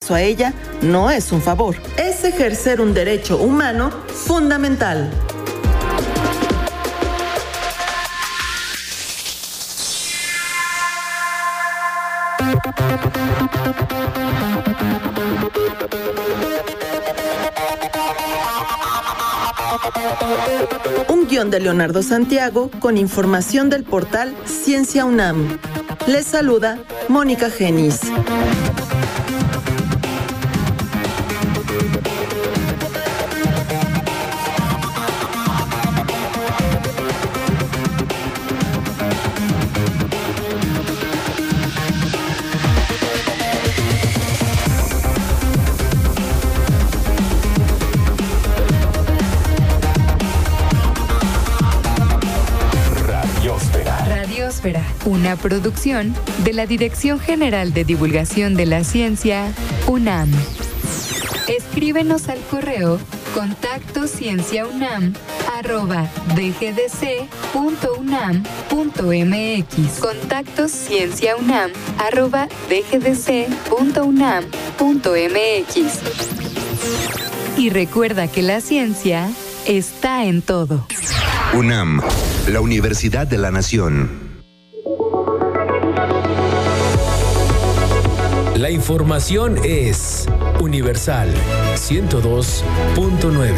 paso a ella no es un favor, es ejercer un derecho humano fundamental. Un guión de Leonardo Santiago con información del portal Ciencia UNAM. Les saluda Mónica Genis. Una producción de la Dirección General de Divulgación de la Ciencia, UNAM. Escríbenos al correo contactoscienciaunam@dgdc.unam.mx contactoscienciaunam@dgdc.unam.mx. Y recuerda que la ciencia está en todo. UNAM, la Universidad de la Nación. La información es Universal 102.9.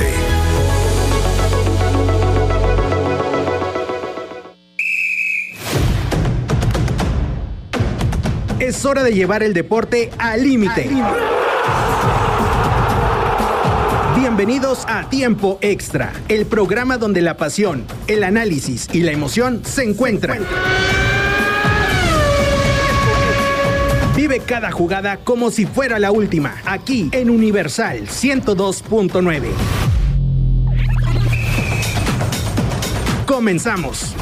Es hora de llevar el deporte al límite. Bienvenidos a Tiempo Extra, el programa donde la pasión, el análisis y la emoción se encuentran. Vive cada jugada como si fuera la última, aquí en Universal 102.9. Comenzamos.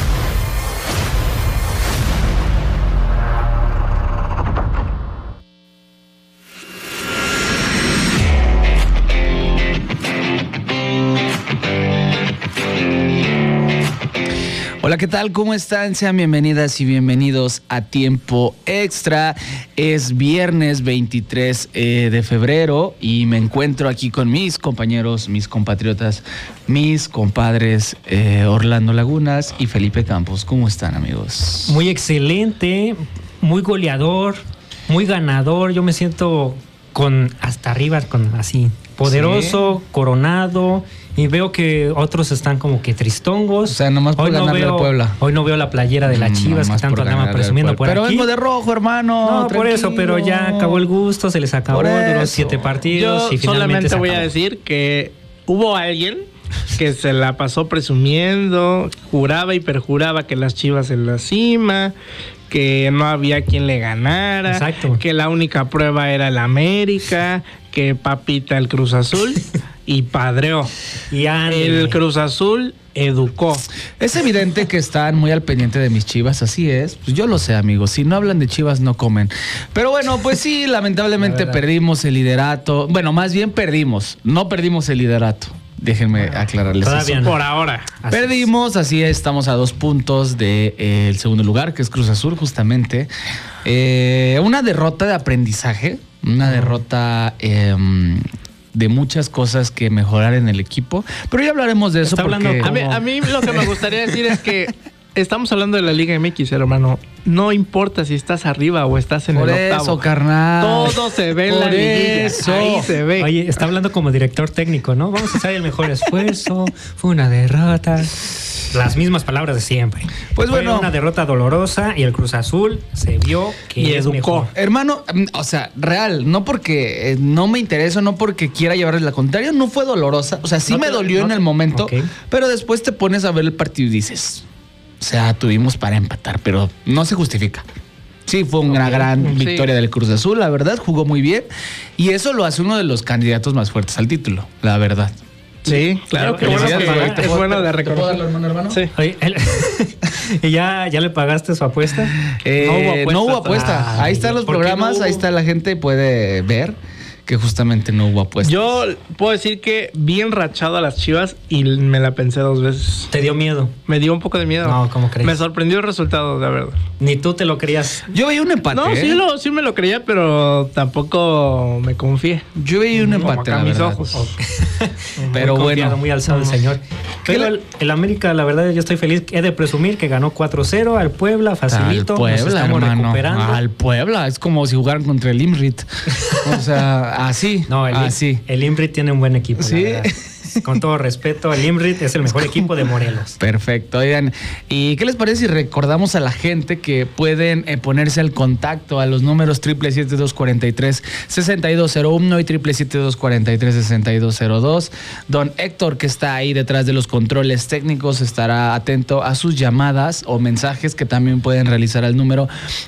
Hola, ¿qué tal? ¿Cómo están? Sean bienvenidas y bienvenidos a Tiempo Extra. Es viernes 23 de febrero y me encuentro aquí con mis compañeros, mis compatriotas, mis compadres Orlando Lagunas y Felipe Campos. ¿Cómo están, amigos? Muy excelente, muy goleador, muy ganador. Yo me siento hasta arriba, así, poderoso, ¿sí? Coronado. Y veo que otros están como que tristongos. O sea, nomás por ganarle al Puebla. Hoy no veo la playera de las Chivas que tanto andaban presumiendo por aquí. Pero vengo de rojo, hermano. No, tranquilo. Por eso, pero ya acabó el gusto, se les acabó, duró 7 partidos y finalmente solamente voy a decir que hubo alguien que se la pasó presumiendo, juraba y perjuraba que las Chivas en la cima, que no había quien le ganara. Exacto. Que la única prueba era el América, que papita el Cruz Azul. Y padreó. Y el Cruz Azul educó. Es evidente que están muy al pendiente de mis Chivas, así es. Pues yo lo sé, amigos. Si no hablan de Chivas, no comen. Pero bueno, pues sí, lamentablemente perdimos el liderato. Bueno, más bien perdimos. No perdimos el liderato. Déjenme aclararles eso. No. Por ahora. Perdimos, así es, estamos a 2 puntos del segundo lugar, que es Cruz Azul, justamente. Una derrota de aprendizaje, una derrota de muchas cosas que mejorar en el equipo, pero ya hablaremos de eso. Porque a mí lo que me gustaría decir es que estamos hablando de la Liga MX, hermano. No importa si estás arriba o estás en el octavo. Por eso, carnal. Todo se ve en la liguilla. Ahí se ve. Oye, está hablando como director técnico, ¿no? Vamos a hacer el mejor esfuerzo. Fue una derrota. Las mismas palabras de siempre. Pues fue bueno, una derrota dolorosa y el Cruz Azul se vio que y es educó. Mejor. Hermano, o sea, real, no porque no me interesa, no porque quiera llevarles la contraria, no fue dolorosa. O sea, sí me dolió en el momento, pero después te pones a ver el partido y dices, o sea, tuvimos para empatar, pero no se justifica. Sí, fue una gran victoria del Cruz Azul, la verdad, jugó muy bien y eso lo hace uno de los candidatos más fuertes al título, la verdad. Sí, claro, que bueno que es bueno de reconocer. Hermano? Sí. Oye, ¿y ya le pagaste su apuesta? No hubo apuesta. Ahí están los programas, ahí está la gente, puede ver que justamente no hubo apuestas. Yo puedo decir que bien rachado a las Chivas y me la pensé 2 veces. ¿Te dio miedo? Me dio un poco de miedo. No, ¿cómo crees? Me sorprendió el resultado, la verdad. Ni tú te lo creías. Yo veía un empate. No, sí me lo creía, pero tampoco me confié. Yo veía un empate, Como acá la mis verdad. ojos. Pero muy confiado, bueno. muy alzado el señor. Pero el América, la verdad, yo estoy feliz. He de presumir que ganó 4-0 al Puebla, facilito. Al Puebla, nos estamos hermano. recuperando. Al Puebla. Es como si jugaran contra el IMRIT. O sea, así. No, así. el IMRIT tiene un buen equipo. Sí. La verdad. Con todo respeto, el IMRIT es el mejor equipo de Morelos. Perfecto, oigan. ¿Y qué les parece si recordamos a la gente que pueden ponerse al contacto a los números 777-243-6201 y 777-243-6202? Don Héctor, que está ahí detrás de los controles técnicos, estará atento a sus llamadas o mensajes que también pueden realizar al número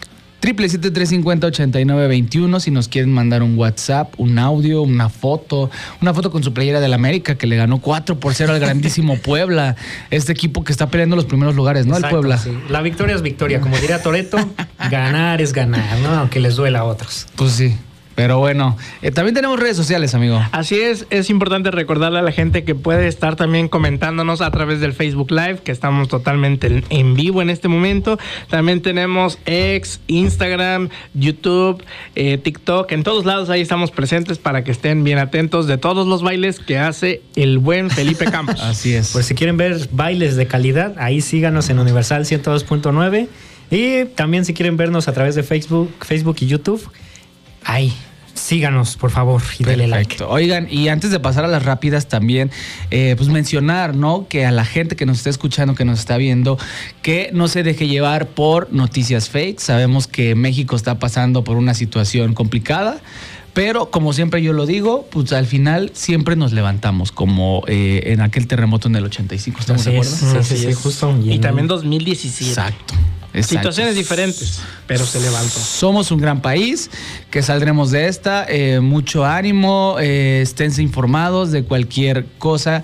777-350-8921 si nos quieren mandar un WhatsApp, un audio, una foto con su playera del América que le ganó 4-0 al grandísimo Puebla, este equipo que está peleando los primeros lugares, ¿no? Exacto, el Puebla. Sí. La victoria es victoria, como diría Toretto, ganar es ganar, ¿no? Aunque les duela a otros. Pues sí. Pero bueno, también tenemos redes sociales, amigo. Así es importante recordarle a la gente que puede estar también comentándonos a través del Facebook Live, que estamos totalmente en vivo en este momento. También tenemos X, Instagram, YouTube, TikTok, en todos lados ahí estamos presentes para que estén bien atentos de todos los bailes que hace el buen Felipe Campos. Así es. Pues si quieren ver bailes de calidad, ahí síganos en Universal 102.9 y también si quieren vernos a través de Facebook y YouTube, ahí síganos, por favor, y denle like. Oigan, y antes de pasar a las rápidas también, pues mencionar, ¿no? Que a la gente que nos está escuchando, que nos está viendo, que no se deje llevar por noticias fake. Sabemos que México está pasando por una situación complicada, pero como siempre yo lo digo, pues al final siempre nos levantamos, como en aquel terremoto en el 85, ¿estamos de acuerdo? Sí, justo. Y también 2017. Exacto. Situaciones diferentes, pero se levantó. Somos un gran país, que saldremos de esta. Mucho ánimo, esténse informados de cualquier cosa,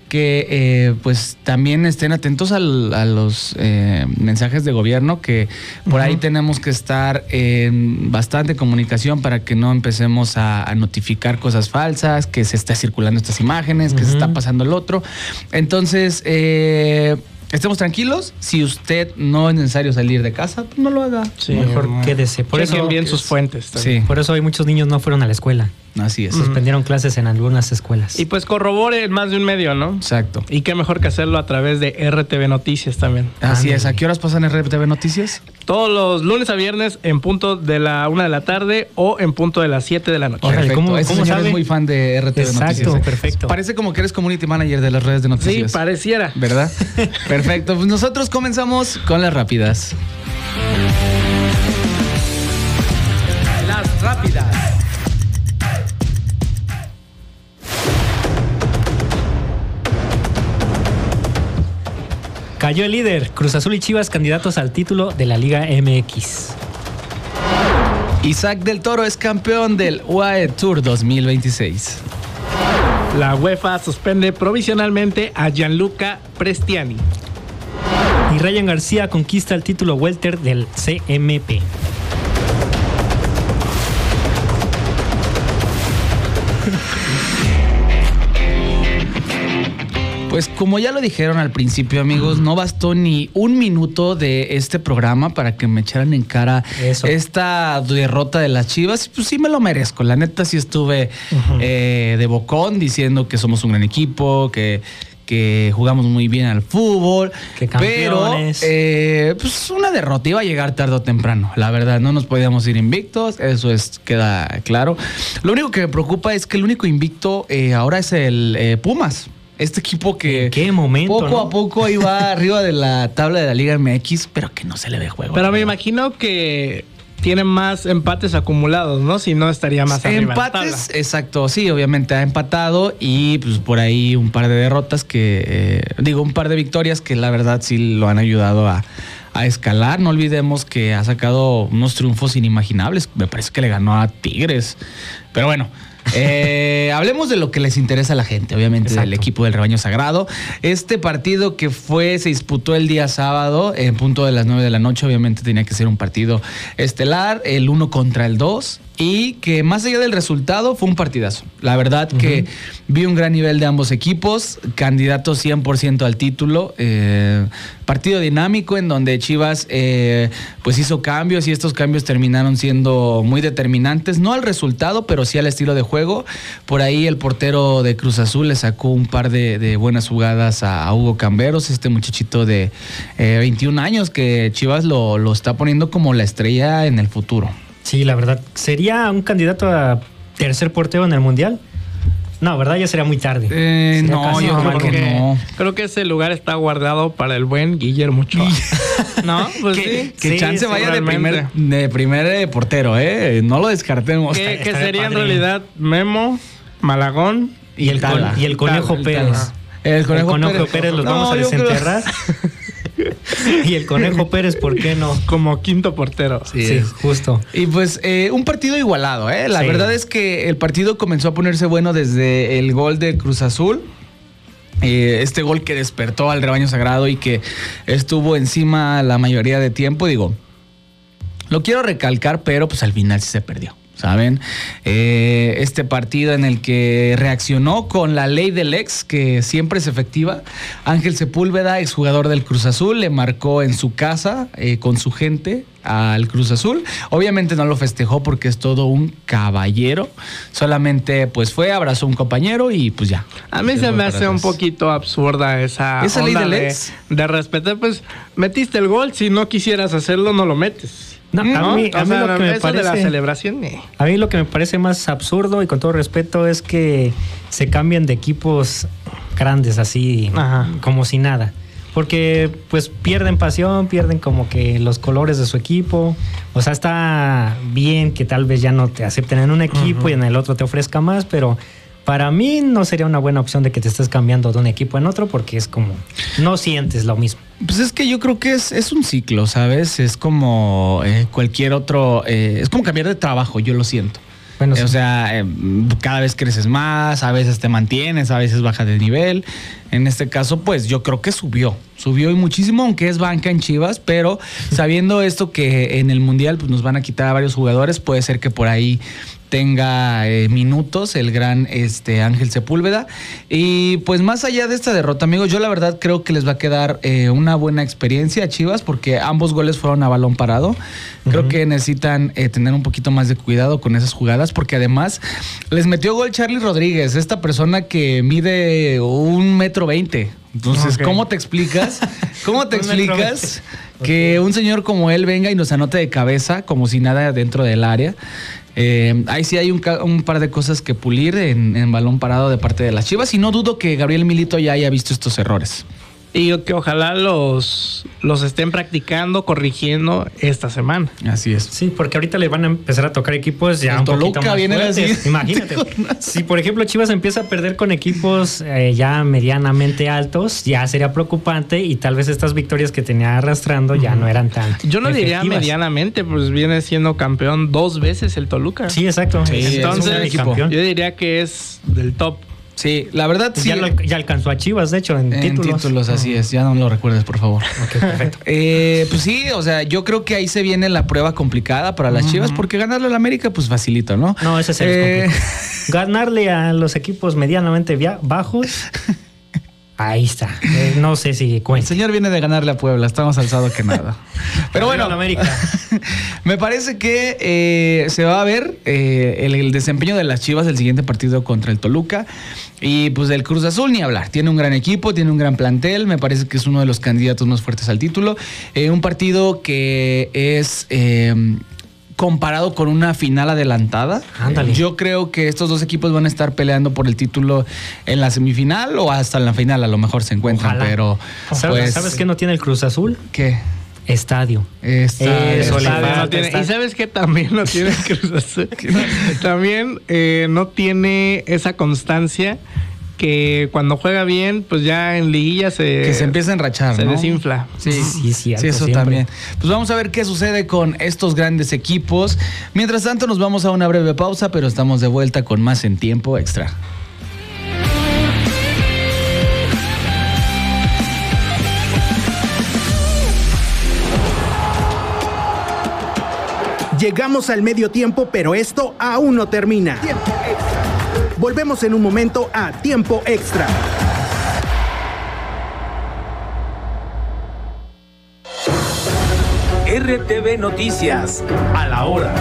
que pues también estén atentos a los mensajes de gobierno, que por ahí tenemos que estar en bastante comunicación para que no empecemos a notificar cosas falsas, que se está circulando estas imágenes, que se está pasando el otro. Entonces, estemos tranquilos. Si usted no es necesario salir de casa, pues no lo haga. Sí, mejor quédese. Por eso bien sus fuentes. Sí. Por eso hoy muchos niños no fueron a la escuela. Así es. Suspendieron clases en algunas escuelas. Y pues corrobore más de un medio, ¿no? Exacto. Y qué mejor que hacerlo a través de RTV Noticias también. Así es. ¿A qué horas pasan RTV Noticias? Todos los lunes a viernes en punto de la 1 de la tarde o en punto de las 7 de la noche. Perfecto. ¿Cómo señor sabe? es muy fan de RTV Exacto, Noticias. perfecto. Parece como que eres community manager de las redes de noticias. Sí, pareciera. ¿Verdad? Perfecto. Pues nosotros comenzamos con las rápidas. Las rápidas. Cayó el líder. Cruz Azul y Chivas candidatos al título de la Liga MX. Isaac del Toro es campeón del UAE Tour 2026. La UEFA suspende provisionalmente a Gianluca Prestiani. Y Ryan García conquista el título welter del CMP. Pues como ya lo dijeron al principio, amigos, no bastó ni un minuto de este programa para que me echaran en cara esta derrota de las Chivas. Pues sí me lo merezco. La neta sí estuve de bocón diciendo que somos un gran equipo, que jugamos muy bien al fútbol, pero pues una derrota iba a llegar tarde o temprano. La verdad, no nos podíamos ir invictos, eso queda claro. Lo único que me preocupa es que el único invicto ahora es el Pumas. Este equipo que ¿en qué momento, poco a poco iba arriba de la tabla de la Liga MX, pero que no se le ve juego. Pero me imagino que tiene más empates acumulados, ¿no? Si no, estaría más arriba. Empates, exacto. Sí, obviamente ha empatado y pues por ahí un par de derrotas un par de victorias que la verdad sí lo han ayudado a escalar. No olvidemos que ha sacado unos triunfos inimaginables. Me parece que le ganó a Tigres. Pero bueno, hablemos de lo que les interesa a la gente, obviamente. Exacto. Del equipo del Rebaño Sagrado. Este partido que se disputó el día sábado, en punto de las 9 de la noche, obviamente tenía que ser un partido estelar, el 1 contra el 2. Y que más allá del resultado fue un partidazo. La verdad que vi un gran nivel de ambos equipos, candidatos 100% al título. Partido dinámico en donde Chivas pues hizo cambios y estos cambios terminaron siendo muy determinantes. No al resultado, pero sí al estilo de juego. Por ahí el portero de Cruz Azul le sacó un par de buenas jugadas a Hugo Camberos, este muchachito de 21 años que Chivas lo está poniendo como la estrella en el futuro. Sí, la verdad. ¿Sería un candidato a tercer portero en el Mundial? No, ¿verdad? Ya sería muy tarde. No, yo creo que no. Creo que ese lugar está guardado para el buen Guillermo Ochoa. ¿No? Pues que chance vaya de primer portero, ¿eh? No lo descartemos. Que sería en realidad Memo, Malagón y el Conejo Pérez. El Conejo Pérez los vamos a desenterrar. Y el Conejo Pérez, ¿por qué no? Como quinto portero. Sí, justo. Y pues un partido igualado, ¿eh? La verdad es que el partido comenzó a ponerse bueno desde el gol de Cruz Azul. Este gol que despertó al Rebaño Sagrado y que estuvo encima la mayoría de tiempo. Digo, lo quiero recalcar, pero pues al final sí se perdió. ¿Saben? Este partido en el que reaccionó con la ley del ex, que siempre es efectiva. Ángel Sepúlveda, exjugador del Cruz Azul, le marcó en su casa con su gente al Cruz Azul. Obviamente no lo festejó porque es todo un caballero. Solamente pues fue, abrazó a un compañero y pues ya. A mí se me hace un poquito absurda esa ley del ex. De respetar, pues metiste el gol, si no quisieras hacerlo no lo metes. No, a mí lo que me parece de la celebración. A mí lo que me parece más absurdo y con todo respeto es que se cambien de equipos grandes así, como si nada. Porque pues pierden pasión, pierden como que los colores de su equipo. O sea, está bien que tal vez ya no te acepten en un equipo y en el otro te ofrezca más, pero para mí no sería una buena opción de que te estés cambiando de un equipo en otro porque es como, no sientes lo mismo. Pues es que yo creo que es un ciclo, ¿sabes? Es como cualquier otro, es como cambiar de trabajo, yo lo siento. Bueno, sí. O sea, cada vez creces más, a veces te mantienes, a veces bajas de nivel. En este caso, pues yo creo que subió y muchísimo, aunque es banca en Chivas, pero sabiendo esto que en el Mundial pues, nos van a quitar a varios jugadores, puede ser que por ahí tenga minutos el gran Ángel Sepúlveda. Y pues más allá de esta derrota, amigos, yo la verdad creo que les va a quedar una buena experiencia a Chivas porque ambos goles fueron a balón parado. Creo que necesitan tener un poquito más de cuidado con esas jugadas porque además les metió gol Charly Rodríguez, esta persona que mide 1.20 m. Entonces, ¿cómo te explicas? Que un señor como él venga y nos anote de cabeza como si nada dentro del área? Ahí sí hay un par de cosas que pulir en balón parado de parte de las Chivas y no dudo que Gabriel Milito ya haya visto estos errores. Y que ojalá los estén practicando, corrigiendo esta semana. Así es. Sí, porque ahorita le van a empezar a tocar equipos ya un poquito más fuertes. Imagínate. Si por ejemplo Chivas empieza a perder con equipos ya medianamente altos, ya sería preocupante y tal vez estas victorias que tenía arrastrando ya no eran tan Yo no efectivas. Diría medianamente, pues viene siendo campeón 2 veces el Toluca. Sí, exacto. Sí, entonces yo diría que es del top. Sí, la verdad sí. Ya alcanzó a Chivas, de hecho, en títulos. Así es. Ya no lo recuerdes, por favor. Ok, perfecto. Pues sí, o sea, yo creo que ahí se viene la prueba complicada para las Chivas porque ganarle al América, pues facilito, ¿no? No, ese es el ganarle a los equipos medianamente bajos. Ahí está. No sé si cuenta. El señor viene de ganarle a Puebla. Está más alzado que nada. Pero bueno, América. Me parece que se va a ver el desempeño de las Chivas el siguiente partido contra el Toluca. Y pues del Cruz Azul ni hablar. Tiene un gran equipo, tiene un gran plantel. Me parece que es uno de los candidatos más fuertes al título. Un partido que es comparado con una final adelantada. Ándale. Yo creo que estos dos equipos van a estar peleando por el título en la semifinal o hasta en la final. A lo mejor se encuentran. Ojalá. Pero ¿Sabes qué no tiene el Cruz Azul? ¿Qué? Estadio. Eso no tiene. Y sabes que también no tiene Cruz Azul. También no tiene esa constancia que cuando juega bien, pues ya en liguilla que se empieza a enrachar, se ¿no? desinfla. Sí, Sí, eso siempre. También. Pues vamos a ver qué sucede con estos grandes equipos. Mientras tanto, nos vamos a una breve pausa, pero estamos de vuelta con más en Tiempo Extra. Llegamos al medio tiempo, pero esto aún no termina. Tiempo extra. Volvemos en un momento a Tiempo Extra. RTV Noticias, a la hora.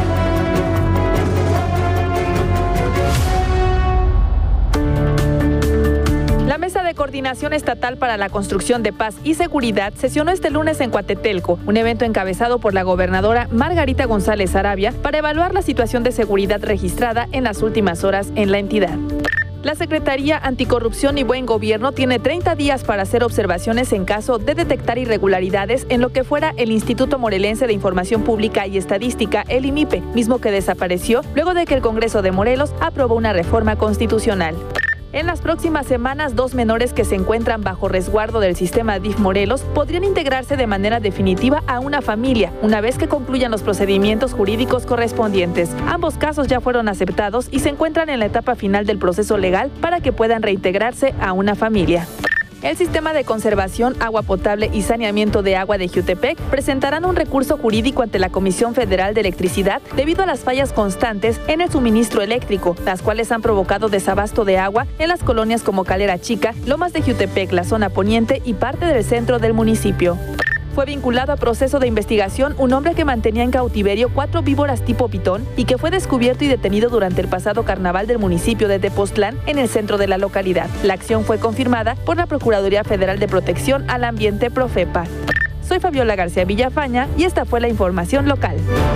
La Mesa de Coordinación Estatal para la Construcción de Paz y Seguridad sesionó este lunes en Coatetelco, un evento encabezado por la gobernadora Margarita González Arabia para evaluar la situación de seguridad registrada en las últimas horas en la entidad. La Secretaría Anticorrupción y Buen Gobierno tiene 30 días para hacer observaciones en caso de detectar irregularidades en lo que fuera el Instituto Morelense de Información Pública y Estadística, el IMIPE, mismo que desapareció luego de que el Congreso de Morelos aprobó una reforma constitucional. En las próximas semanas, 2 menores que se encuentran bajo resguardo del sistema DIF Morelos podrían integrarse de manera definitiva a una familia, una vez que concluyan los procedimientos jurídicos correspondientes. Ambos casos ya fueron aceptados y se encuentran en la etapa final del proceso legal para que puedan reintegrarse a una familia. El Sistema de Conservación, Agua Potable y Saneamiento de Agua de Jiutepec presentarán un recurso jurídico ante la Comisión Federal de Electricidad debido a las fallas constantes en el suministro eléctrico, las cuales han provocado desabasto de agua en las colonias como Calera Chica, Lomas de Jiutepec, la zona poniente y parte del centro del municipio. Fue vinculado a proceso de investigación un hombre que mantenía en cautiverio 4 víboras tipo pitón y que fue descubierto y detenido durante el pasado carnaval del municipio de Tepoztlán, en el centro de la localidad. La acción fue confirmada por la Procuraduría Federal de Protección al Ambiente, Profepa. Soy Fabiola García Villafaña y esta fue la información local.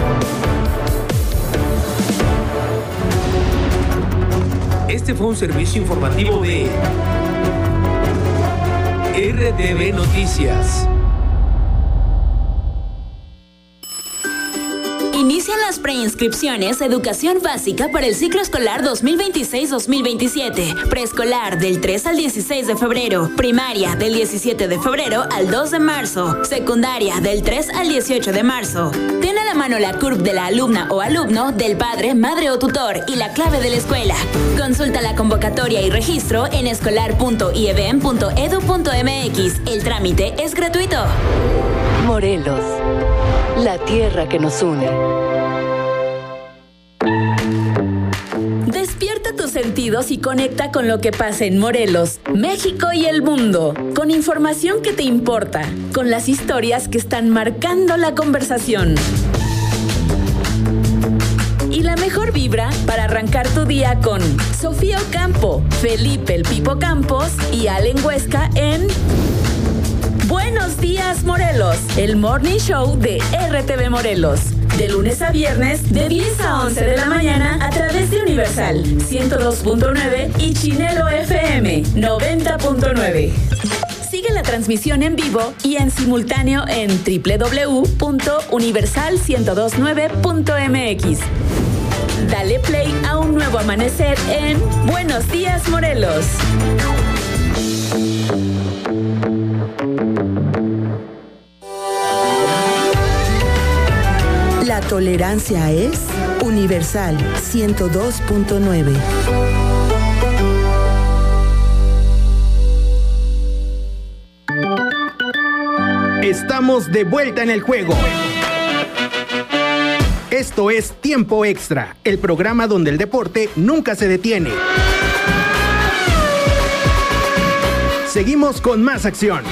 Este fue un servicio informativo de RTV Noticias. Inician las preinscripciones a Educación Básica para el ciclo escolar 2026-2027. Preescolar del 3 al 16 de febrero. Primaria del 17 de febrero al 2 de marzo. Secundaria del 3 al 18 de marzo. Ten a la mano la CURP de la alumna o alumno, del padre, madre o tutor y la clave de la escuela. Consulta la convocatoria y registro en escolar.iebem.edu.mx. El trámite es gratuito. Morelos, la tierra que nos une. Despierta tus sentidos y conecta con lo que pasa en Morelos, México y el mundo. Con información que te importa, con las historias que están marcando la conversación. Y la mejor vibra para arrancar tu día con Sofía Ocampo, Felipe el Pipo Campos y Allen Huesca en Buenos Días Morelos, el morning show de RTV Morelos. De lunes a viernes, de 10 a 11 de la mañana a través de Universal 102.9 y Chinelo FM 90.9. Sigue la transmisión en vivo y en simultáneo en www.universal1029.mx. Dale play a un nuevo amanecer en Buenos Días Morelos. La tolerancia es Universal 102.9. Estamos de vuelta en el juego. Esto es Tiempo Extra, el programa donde el deporte nunca se detiene. Seguimos con más acción.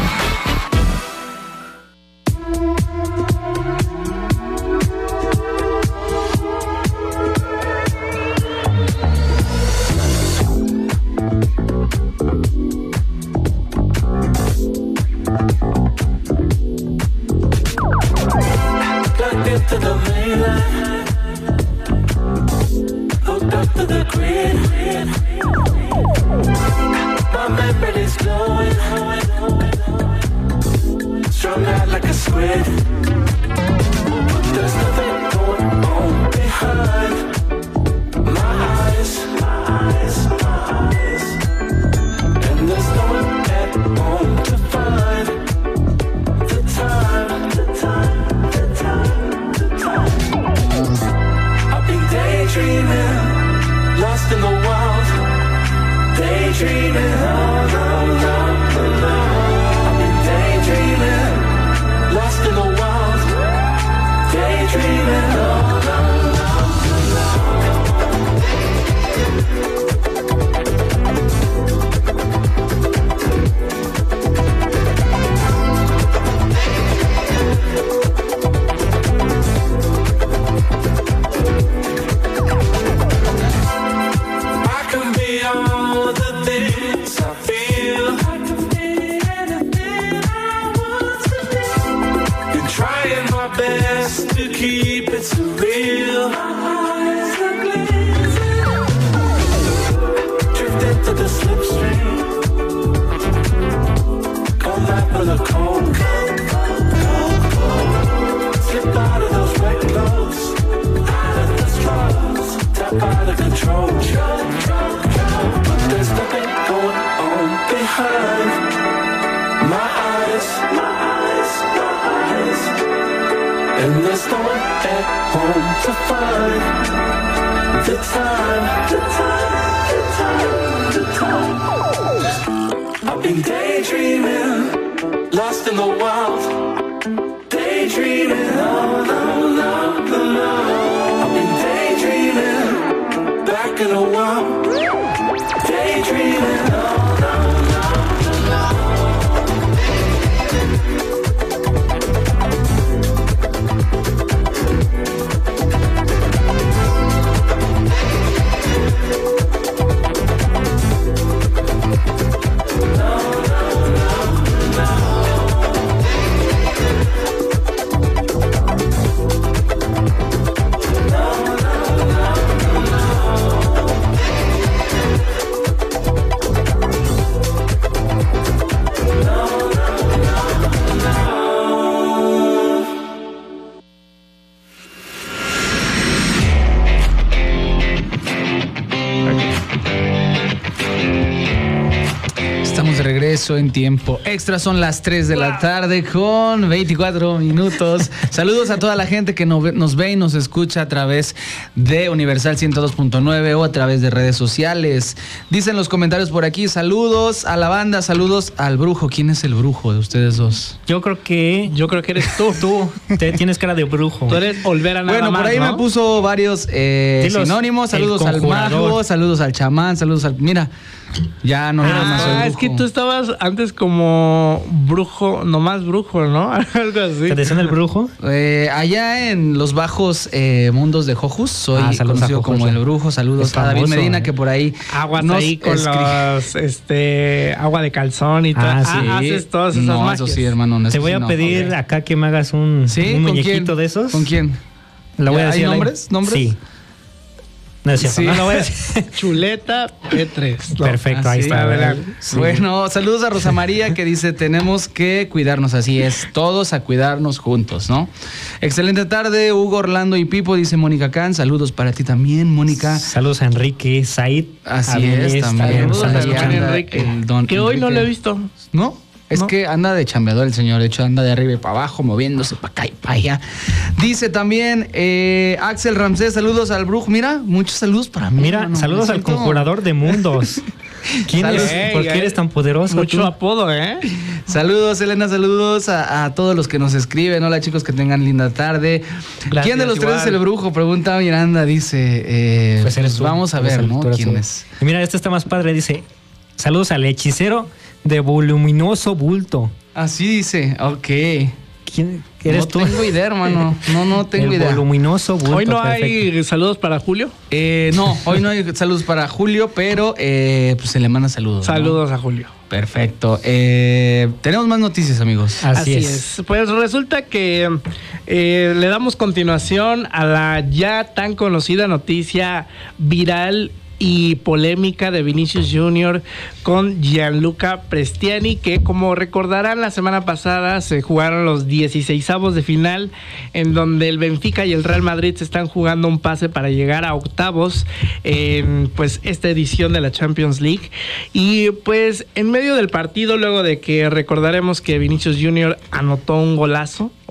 lost in the wild, daydreaming. I've been daydreaming, lost in the wild, daydreaming. Keep it surreal. Drifting to the slipstream. Come back with a cold. Slip out of those wet clothes, out of the straws, tap out of control. But there's nothing going on behind my eyes. And there's no one at home to find the time. I've been daydreaming, lost in the wild, daydreaming. I've been daydreaming, back in a while, daydreaming. Regreso en tiempo extra, son las 3 de la tarde con 24 minutos. Saludos a toda la gente que nos ve y nos escucha a través de Universal 102.9 o a través de redes sociales. Dicen los comentarios por aquí, saludos a la banda, saludos al brujo. ¿Quién es el brujo de ustedes dos? Yo creo que eres tú. Te tienes cara de brujo. Tú eres Olvera nada bueno, más, por ahí ¿no? me puso varios sinónimos. Saludos al mago, saludos al chamán, saludos al... Mira, ya no era más el brujo. Es que tú estabas antes como brujo, nomás brujo, ¿no? Algo así. ¿Te decían el brujo? Allá en los bajos mundos de Jojus soy conocido como el brujo. Saludos a David Medina, que por ahí aguas ahí con los agua de calzón y tal. Sí. Haces todas esas magias. Eso sí, hermano. Te voy a pedir acá que me hagas un muñequito de esos. ¿Con quién? Lo voy a decir. ¿Hay nombres? Sí. No es cierto, sí. no lo voy a decir. Chuleta P3. No. Perfecto, ahí está. Sí. Bueno, saludos a Rosa María que dice, tenemos que cuidarnos, así es, todos a cuidarnos juntos, ¿no? Excelente tarde, Hugo, Orlando y Pipo, dice Mónica Can, saludos para ti también, Mónica. Saludos a Enrique, Said. Así es, también. Saludos a Enrique, que hoy no lo he visto. ¿No? Es que anda de chambeador el señor, de hecho anda de arriba y para abajo, moviéndose para acá y para allá. Dice también Axel Ramsés, saludos al brujo. Mira, muchos saludos para mí. Mira, saludos al conjurador de mundos. ¿Quién es? ¿Por qué eres tan poderoso? Mucho apodo, Saludos, Elena, saludos a todos los que nos escriben. Hola, chicos, que tengan linda tarde. Gracias, ¿quién de los tres es el brujo? Pregunta Miranda, dice. Pues eres tú, vamos a ver, ¿no? ¿Quién es? Y mira, este está más padre, dice, saludos al hechicero de voluminoso bulto. Así dice, ok. ¿Quién eres tú? No tengo idea, hermano. No tengo idea. Voluminoso bulto. ¿Hoy no hay saludos para Julio? No, hoy no hay saludos para Julio, pero pues se le manda saludos. Saludos, ¿no? A Julio. Perfecto. Tenemos más noticias, amigos. Así es. Pues resulta que le damos continuación a la ya tan conocida noticia viral y polémica de Vinicius Jr. con Gianluca Prestiani, que como recordarán la semana pasada se jugaron los 16avos de final, en donde el Benfica y el Real Madrid se están jugando un pase para llegar a octavos en pues esta edición de la Champions League. Y pues en medio del partido, luego de que recordaremos que Vinicius Jr. anotó un golazo,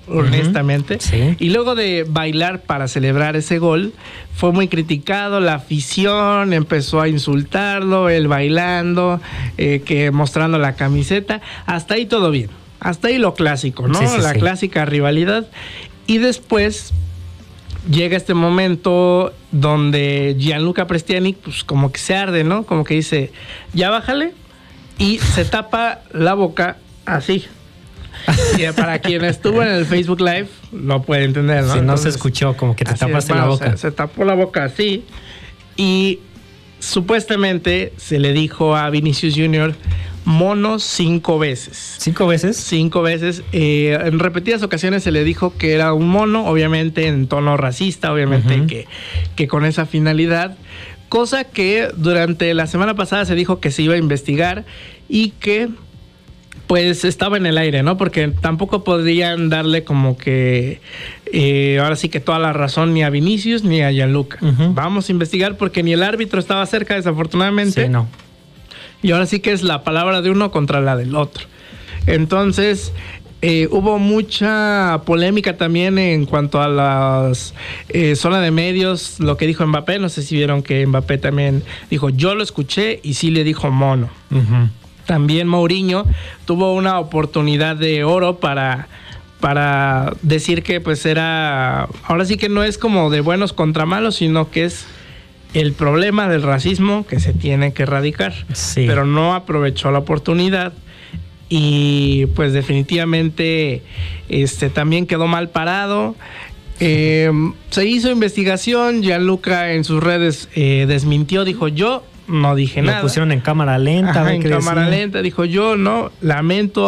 honestamente. Sí. Y luego de bailar para celebrar ese gol, fue muy criticado, la afición empezó a insultarlo, él bailando, que mostrando la camiseta. Hasta ahí todo bien. Hasta ahí lo clásico, ¿no? La clásica rivalidad. Y después llega este momento donde Gianluca Prestiani, pues como que se arde, ¿no? Como que dice, ya bájale. Y se tapa la boca así. Y para quien estuvo en el Facebook Live, lo puede entender, ¿no? Si no se escuchó, como que te tapaste la boca. Se tapó la boca así. Y supuestamente se le dijo a Vinicius Jr. mono 5 veces. ¿5 veces? 5 veces. En repetidas ocasiones se le dijo que era un mono, obviamente en tono racista, obviamente que con esa finalidad. Cosa que durante la semana pasada se dijo que se iba a investigar y que pues estaba en el aire, ¿no? Porque tampoco podrían darle como que ahora sí que toda la razón ni a Vinicius ni a Gianluca. Vamos a investigar porque ni el árbitro estaba cerca, desafortunadamente. Sí, no. Y ahora sí que es la palabra de uno contra la del otro. Entonces, hubo mucha polémica también en cuanto a las zona de medios, lo que dijo Mbappé. No sé si vieron que Mbappé también dijo, yo lo escuché y sí le dijo mono. También Mourinho tuvo una oportunidad de oro para decir que pues era, ahora sí que no es como de buenos contra malos, sino que es el problema del racismo que se tiene que erradicar. Sí. Pero no aprovechó la oportunidad y pues definitivamente también quedó mal parado. Se hizo investigación, Gianluca en sus redes desmintió, dijo yo no dije nada. Lo pusieron en cámara lenta. Ajá, en cámara lenta, dijo yo no, lamento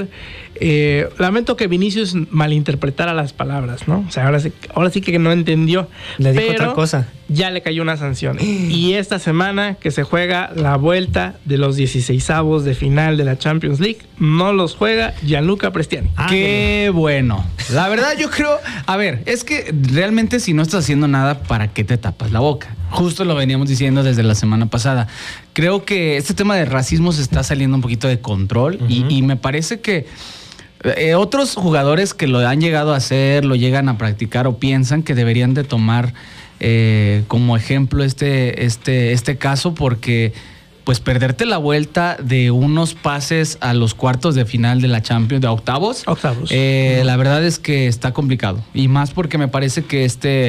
que Vinicius malinterpretara las palabras, ¿no? O sea, ahora sí que no entendió. Le dijo otra cosa. Ya le cayó una sanción. Y esta semana que se juega la vuelta de los 16avos de final de la Champions League, no los juega Gianluca Prestiani. Qué bueno. La verdad yo creo, a ver, es que realmente si no estás haciendo nada, ¿para qué te tapas la boca? Justo lo veníamos diciendo desde la semana pasada. Creo que este tema de racismo se está saliendo un poquito de control y me parece que otros jugadores que lo han llegado a hacer, lo llegan a practicar o piensan que deberían de tomar como ejemplo este caso, porque pues perderte la vuelta de unos pases a los cuartos de final de la Champions, de octavos. La verdad es que está complicado. Y más porque me parece que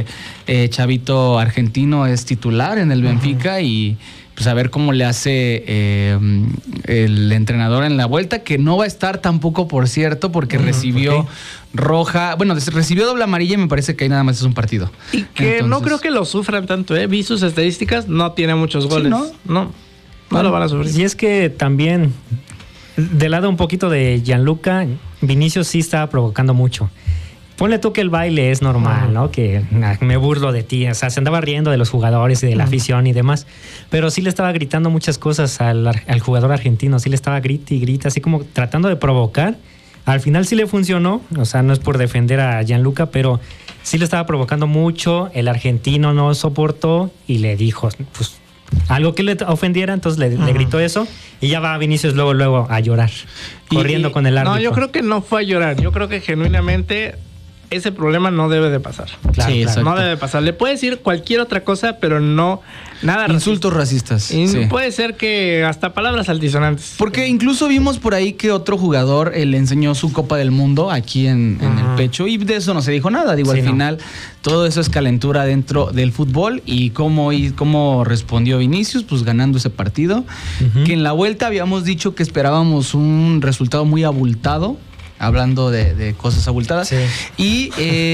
chavito argentino es titular en el Benfica y pues a ver cómo le hace el entrenador en la vuelta, que no va a estar tampoco, por cierto, porque recibió roja. Bueno, recibió doble amarilla y me parece que ahí nada más es un partido. Y que no creo que lo sufran tanto, ¿eh? Vi sus estadísticas, no tiene muchos goles. Sí, No lo van a sufrir. Y es que también, del lado un poquito de Gianluca, Vinicius sí estaba provocando mucho. Ponle tú que el baile es normal, ¿no? Que me burlo de ti. O sea, se andaba riendo de los jugadores y de la afición y demás. Pero sí le estaba gritando muchas cosas al jugador argentino. Sí le estaba grita y grita, así como tratando de provocar. Al final sí le funcionó. O sea, no es por defender a Gianluca, pero sí le estaba provocando mucho. El argentino no soportó y le dijo, pues, algo que le ofendiera, entonces le gritó eso y ya va Vinicius luego a llorar, corriendo con el árbitro. No, yo creo que no fue a llorar. Yo creo que genuinamente ese problema no debe de pasar. Claro, no debe de pasar. Le puede decir cualquier otra cosa, pero no nada insultos racistas. Puede ser que hasta palabras altisonantes. Porque incluso vimos por ahí que otro jugador le enseñó su Copa del Mundo aquí en el pecho y de eso no se dijo nada. Digo, al final todo eso es calentura dentro del fútbol y cómo respondió Vinicius, pues ganando ese partido. Que en la vuelta habíamos dicho que esperábamos un resultado muy abultado, hablando de cosas abultadas. Sí. Y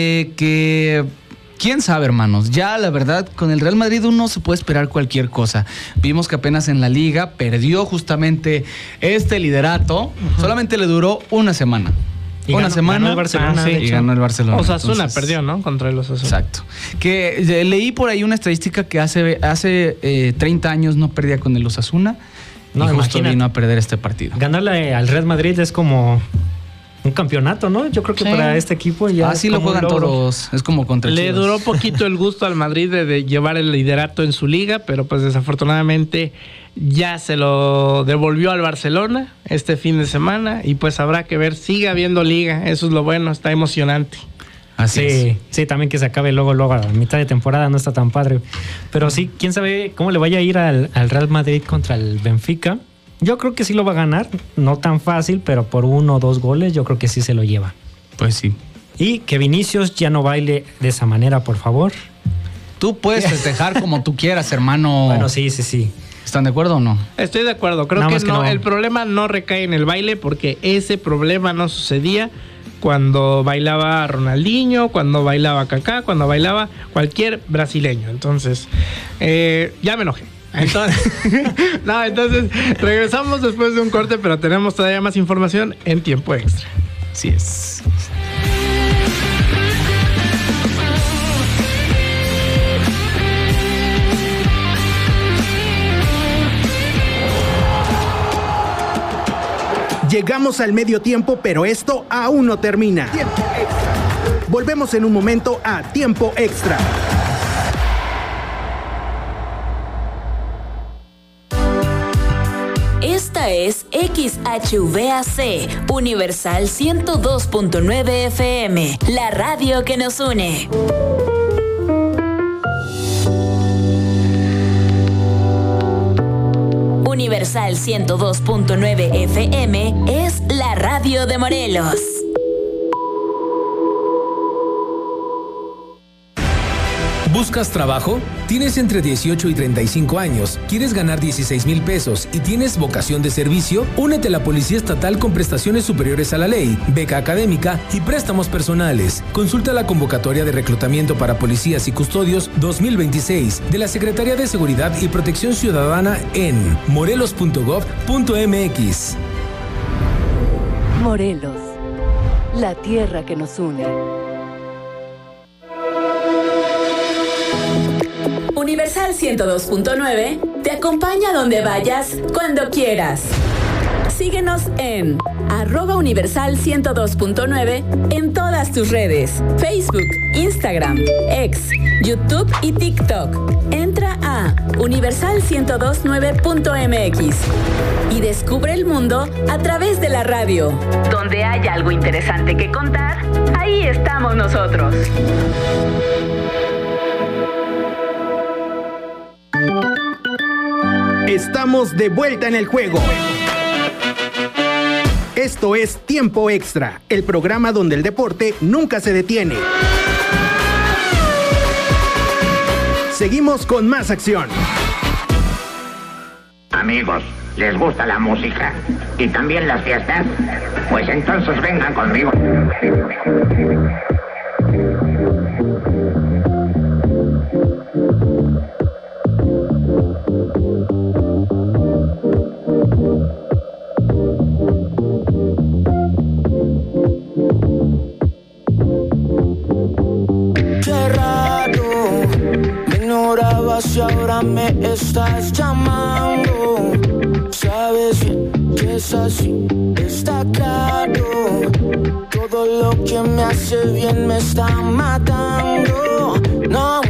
que quién sabe, hermanos, ya la verdad con el Real Madrid uno se puede esperar cualquier cosa. Vimos que apenas en la Liga perdió justamente este liderato. Solamente le duró una semana. Ganó el Barcelona. Y ganó el Barcelona. Osasuna perdió, ¿no? Contra el Osasuna. Exacto. Que leí por ahí una estadística que hace 30 años no perdía con el Osasuna. Y justo vino a perder este partido. Ganarle al Real Madrid es como un campeonato, ¿no? Yo creo que para este equipo ya así lo juegan todos. Es como contra Le duró poquito el gusto al Madrid de llevar el liderato en su liga, pero pues desafortunadamente ya se lo devolvió al Barcelona este fin de semana y pues habrá que ver, sigue habiendo liga, eso es lo bueno, está emocionante. Así es. Sí, también que se acabe luego a mitad de temporada no está tan padre. Pero sí, quién sabe cómo le vaya a ir al Real Madrid contra el Benfica. Yo creo que sí lo va a ganar, no tan fácil, pero por 1 o 2 goles yo creo que sí se lo lleva. Pues sí. Y que Vinicius ya no baile de esa manera, por favor. Tú puedes festejar como tú quieras, hermano. Bueno, sí. ¿Están de acuerdo o no? Estoy de acuerdo, creo que no. El problema no recae en el baile porque me problema no sucedía cuando bailaba Ronaldinho, cuando bailaba Kaká, cuando bailaba cualquier brasileño. Entonces, ya me enojé. Entonces, regresamos después de un corte, pero tenemos todavía más información en tiempo extra. Así es. Llegamos al medio tiempo, pero esto aún no termina. Tiempo extra. Volvemos en un momento a Tiempo Extra. Esta es XHVAC, Universal 102.9 FM, la radio que nos une. Universal 102.9 FM es la radio de Morelos. ¿Buscas trabajo? ¿Tienes entre 18 y 35 años? ¿Quieres ganar 16,000 pesos y tienes vocación de servicio? Únete a la Policía Estatal con prestaciones superiores a la ley, beca académica y préstamos personales. Consulta la convocatoria de reclutamiento para policías y custodios 2026 de la Secretaría de Seguridad y Protección Ciudadana en morelos.gov.mx. Morelos, la tierra que nos une. Universal 102.9 te acompaña donde vayas, cuando quieras. Síguenos en @Universal 102.9 en todas tus redes: Facebook, Instagram, X, YouTube y TikTok. Entra a universal1029.mx y descubre el mundo a través de la radio. Donde haya algo interesante que contar, ahí estamos nosotros. Estamos de vuelta en el juego. Esto es Tiempo Extra, el programa donde el deporte nunca se detiene. Seguimos con más acción. Amigos, ¿les gusta la música? ¿Y también las fiestas? Pues entonces vengan conmigo. Si ahora me estás llamando, sabes bien que es así, está claro. Todo lo que me hace bien me está matando. No.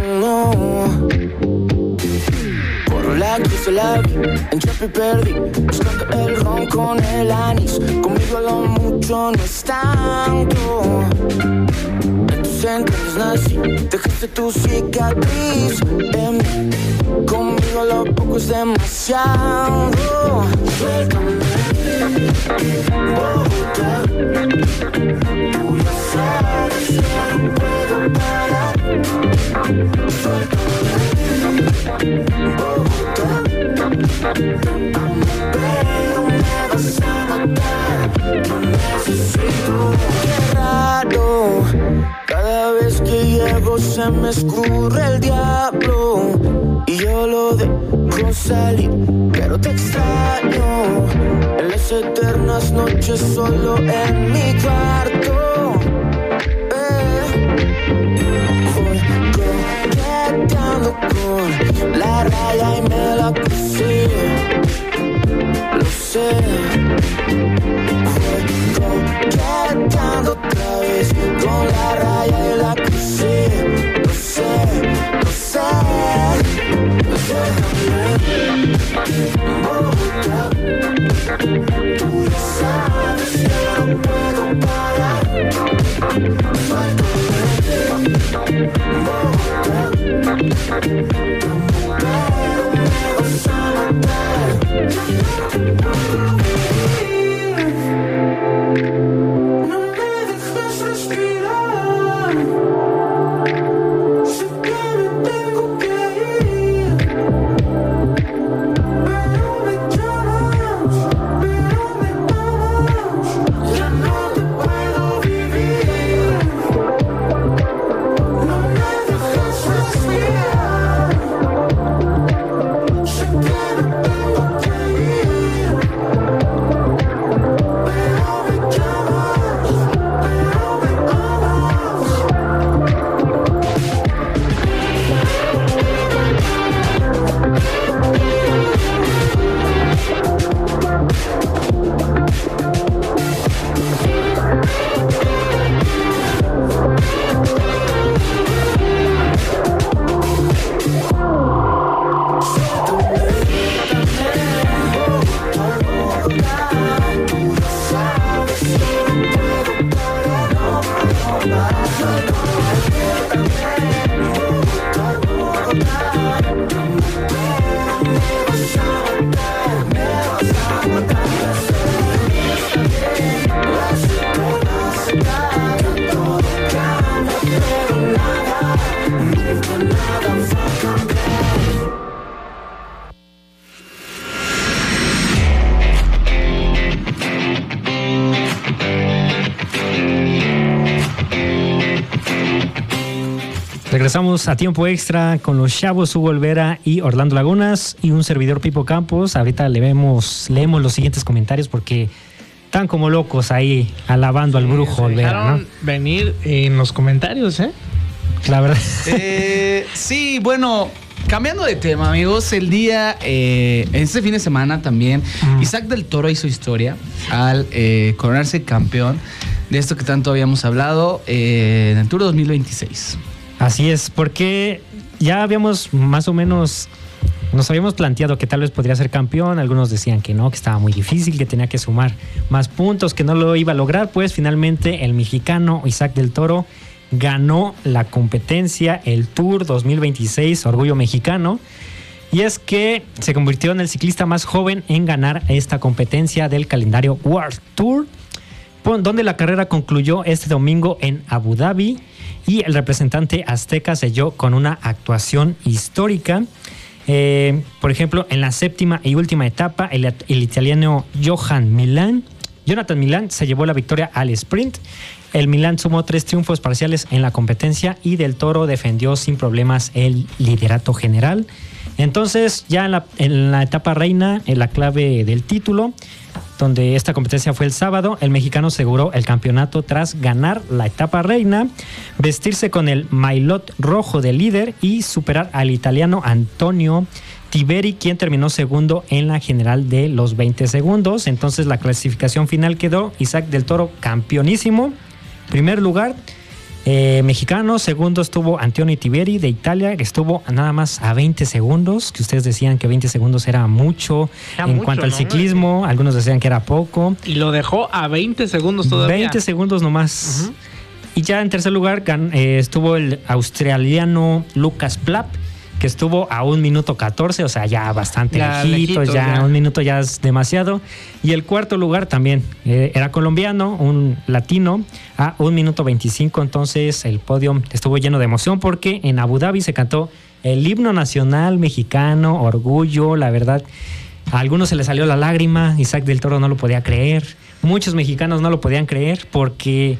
Por la que se la vi, en Chapi perdí, buscando el ron con el anís. Conmigo lo mucho no es tanto. Entonces nací, dejaste tu cicatriz en mí. Conmigo lo poco es demasiado. Suéltame, Bogotá. Tú ya sabes que no puedo parar. Suéltame, Bogotá. Pero me vas a matar. Yo necesito. Qué raro. Cada vez que llego se me escurre el diablo y yo lo dejo salir, pero te extraño en las eternas noches solo en mi cuarto. Voy coqueteando con la raya y me la puse, lo sé. Voy coqueteando Regresamos a Tiempo Extra con los chavos Hugo Olvera y Orlando Lagunas y un servidor Pipo Campos. Ahorita leemos los siguientes comentarios porque están como locos ahí alabando al brujo Olvera, ¿no? Venir en los comentarios, ¿eh? La verdad. Sí, bueno, cambiando de tema, amigos, el día, este fin de semana también, Isaac del Toro hizo historia al coronarse campeón de esto que tanto habíamos hablado en el Tour 2026. Así es, porque ya habíamos más o menos, nos habíamos planteado que tal vez podría ser campeón, algunos decían que no, que estaba muy difícil, que tenía que sumar más puntos, que no lo iba a lograr, pues finalmente el mexicano Isaac del Toro ganó la competencia, el Tour 2026, Orgullo Mexicano, y es que se convirtió en el ciclista más joven en ganar esta competencia del calendario World Tour, donde la carrera concluyó este domingo en Abu Dhabi y el representante azteca selló con una actuación histórica. Por ejemplo, en la séptima y última etapa, el italiano Jonathan Milán se llevó la victoria al sprint. El Milán sumó 3 triunfos parciales en la competencia y Del Toro defendió sin problemas el liderato general. Entonces, ya en la etapa reina, en la clave del título, donde esta competencia fue el sábado, el mexicano aseguró el campeonato tras ganar la etapa reina, vestirse con el maillot rojo de líder y superar al italiano Antonio Tiberi, quien terminó segundo en la general de los 20 segundos. Entonces la clasificación final quedó Isaac del Toro campeonísimo, primer lugar mexicano, segundo estuvo Antonio Tiberi de Italia, que estuvo nada más a 20 segundos, que ustedes decían que 20 segundos era mucho cuanto al ciclismo, algunos decían que era poco. Y lo dejó a 20 segundos todavía. 20 segundos nomás. Y ya en tercer lugar estuvo el australiano Lucas Plapp, que estuvo a 1 minuto 14, o sea, ya bastante lejitos, ya 1 minuto ya es demasiado. Y el cuarto lugar también era colombiano, un latino, a 1 minuto 25, entonces el podio estuvo lleno de emoción porque en Abu Dhabi se cantó el himno nacional mexicano, Orgullo, la verdad, a algunos se les salió la lágrima, Isaac del Toro no lo podía creer, muchos mexicanos no lo podían creer porque...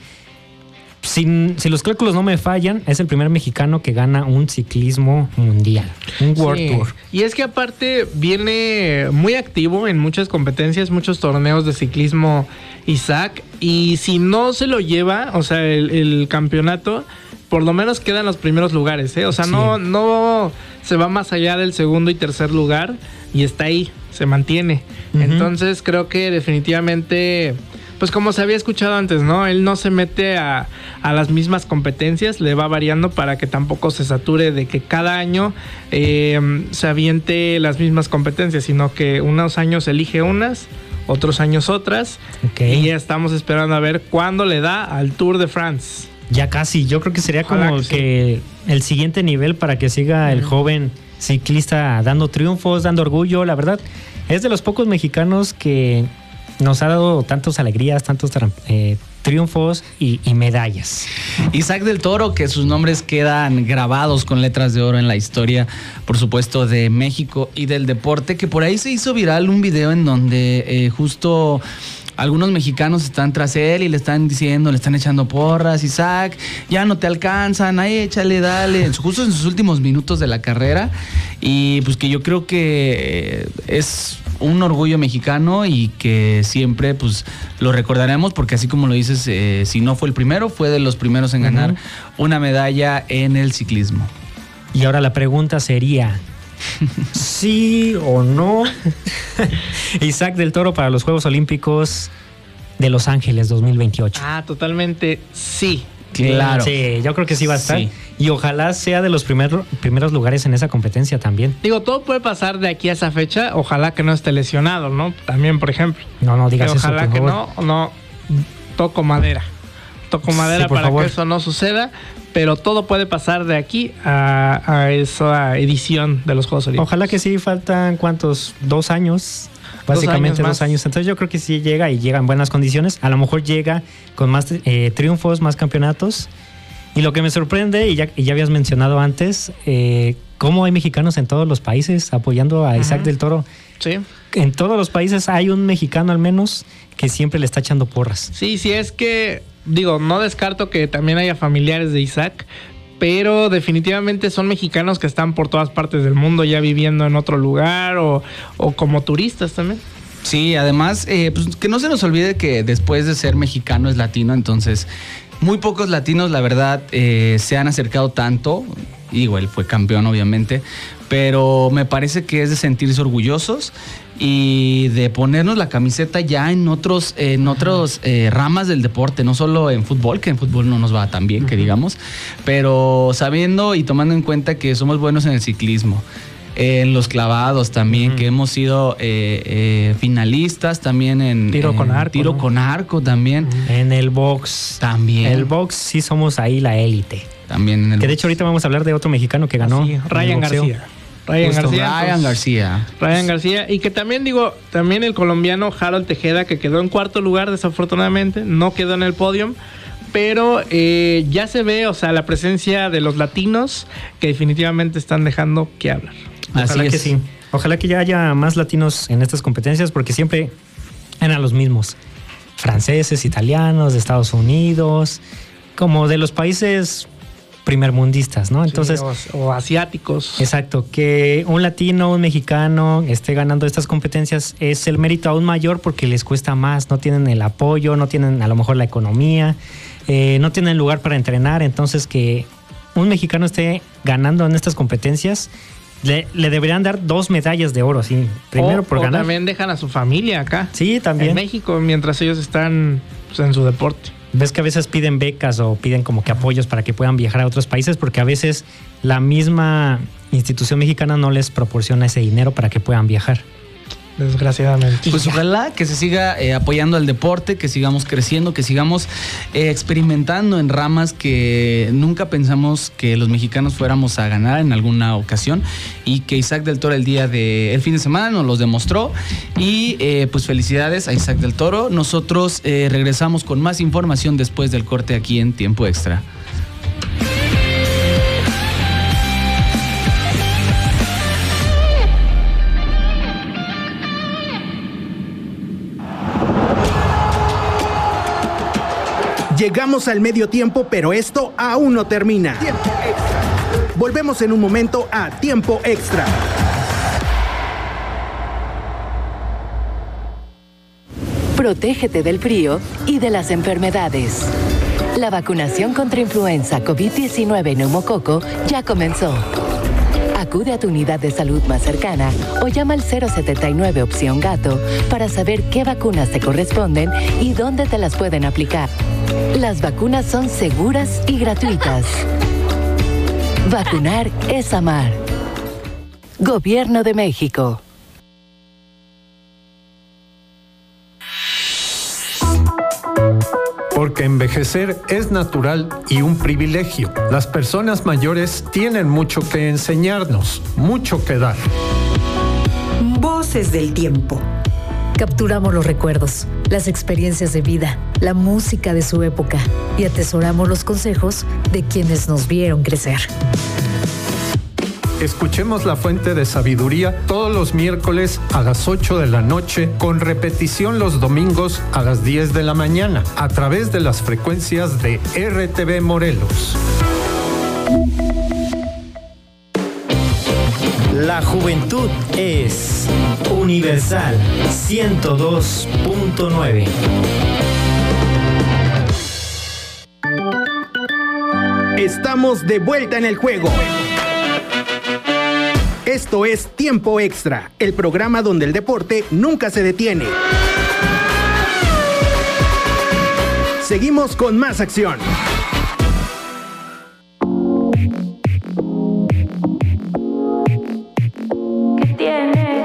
Si los cálculos no me fallan, es el primer mexicano que gana un ciclismo mundial, un World Tour. Y es que aparte viene muy activo en muchas competencias, muchos torneos de ciclismo Isaac, y si no se lo lleva, o sea, el campeonato, por lo menos queda en los primeros lugares, ¿eh? O sea, no se va más allá del segundo y tercer lugar y está ahí, se mantiene. Entonces creo que definitivamente pues como se había escuchado antes, ¿no? Él no se mete a las mismas competencias, le va variando para que tampoco se sature de que cada año se aviente las mismas competencias, sino que unos años elige unas, otros años otras, y ya estamos esperando a ver cuándo le da al Tour de France. Ya casi, yo creo que sería como que el siguiente nivel para que siga el joven ciclista dando triunfos, dando orgullo. La verdad, es de los pocos mexicanos que nos ha dado tantas alegrías, tantos triunfos y medallas. Isaac del Toro, que sus nombres quedan grabados con letras de oro en la historia, por supuesto, de México y del deporte, que por ahí se hizo viral un video en donde justo algunos mexicanos están tras él y le están diciendo, le están echando porras: Isaac, ya no te alcanzan, ahí échale, dale, justo en sus últimos minutos de la carrera. Y pues que yo creo que es un orgullo mexicano y que siempre pues lo recordaremos, porque así como lo dices, si no fue el primero, fue de los primeros en ganar una medalla en el ciclismo. Y ahora la pregunta sería: ¿sí o no Isaac del Toro para los Juegos Olímpicos de Los Ángeles 2028? Totalmente sí. Claro. Sí, yo creo que sí va a estar. Sí. Y ojalá sea de los primeros lugares en esa competencia también. Digo, todo puede pasar de aquí a esa fecha. Ojalá que no esté lesionado, ¿no? También, por ejemplo. No digas eso, ojalá que no. Toco madera. Toco madera para que eso no suceda. Pero todo puede pasar de aquí a esa edición de los Juegos Olímpicos. Ojalá que sí. Faltan, ¿cuántos? 2 años. Básicamente 2 años. Entonces yo creo que sí llega y llega en buenas condiciones. A lo mejor llega con más triunfos, más campeonatos. Y lo que me sorprende, y ya habías mencionado antes, cómo hay mexicanos en todos los países apoyando a Isaac del Toro. Sí. En todos los países hay un mexicano al menos que siempre le está echando porras. Sí, es que, digo, no descarto que también haya familiares de Isaac, pero definitivamente son mexicanos que están por todas partes del mundo ya viviendo en otro lugar o como turistas también. Sí, además, pues que no se nos olvide que después de ser mexicano es latino, entonces muy pocos latinos, la verdad, se han acercado tanto. Y él fue campeón, obviamente, pero me parece que es de sentirse orgullosos y de ponernos la camiseta ya en otros ramas del deporte, no solo en fútbol, que en fútbol no nos va tan bien, que digamos, pero sabiendo y tomando en cuenta que somos buenos en el ciclismo, en los clavados también, que hemos sido finalistas también en tiro con arco también. En el box también. En el box sí somos ahí la élite. También en el que de hecho ahorita vamos a hablar de otro mexicano que ganó. Ryan García. Ryan García. Y que también también el colombiano Harold Tejeda, que quedó en 4º lugar, desafortunadamente, no quedó en el podio. Pero ya se ve, o sea, la presencia de los latinos que definitivamente están dejando que hablar. Ojalá que sí. Ojalá que ya haya más latinos en estas competencias, porque siempre eran los mismos. Franceses, italianos, de Estados Unidos, como de los países primermundistas, ¿no? Entonces, sí, o asiáticos. Exacto, que un latino, un mexicano esté ganando estas competencias es el mérito aún mayor porque les cuesta más, no tienen el apoyo, no tienen a lo mejor la economía, no tienen lugar para entrenar, entonces que un mexicano esté ganando en estas competencias, le deberían dar 2 medallas de oro, sí. Primero por ganar. O también dejan a su familia acá. Sí, también. En México, mientras ellos están pues, en su deporte. Ves que a veces piden becas o piden como que apoyos para que puedan viajar a otros países, porque a veces la misma institución mexicana no les proporciona ese dinero para que puedan viajar. Desgraciadamente. Pues ojalá que se siga apoyando al deporte, que sigamos creciendo, que sigamos experimentando en ramas que nunca pensamos que los mexicanos fuéramos a ganar en alguna ocasión, y que Isaac del Toro el fin de semana nos los demostró. Y pues felicidades a Isaac del Toro. Nosotros regresamos con más información después del corte aquí en Tiempo Extra. Llegamos al medio tiempo, pero esto aún no termina. Tiempo Extra. Volvemos en un momento a Tiempo Extra. Protégete del frío y de las enfermedades. La vacunación contra influenza, COVID-19 y neumococo ya comenzó. Acude a tu unidad de salud más cercana o llama al 079 opción gato para saber qué vacunas te corresponden y dónde te las pueden aplicar. Las vacunas son seguras y gratuitas. Vacunar es amar. Gobierno de México. Porque envejecer es natural y un privilegio. Las personas mayores tienen mucho que enseñarnos, mucho que dar. Voces del tiempo. Capturamos los recuerdos, las experiencias de vida, la música de su época y atesoramos los consejos de quienes nos vieron crecer. Escuchemos La Fuente de Sabiduría todos los miércoles a las 8 de la noche, con repetición los domingos a las 10 de la mañana, a través de las frecuencias de RTV Morelos. La juventud es Universal 102.9. Estamos de vuelta en el juego. Esto es Tiempo Extra, el programa donde el deporte nunca se detiene. Seguimos con más acción. ¿Qué tiene?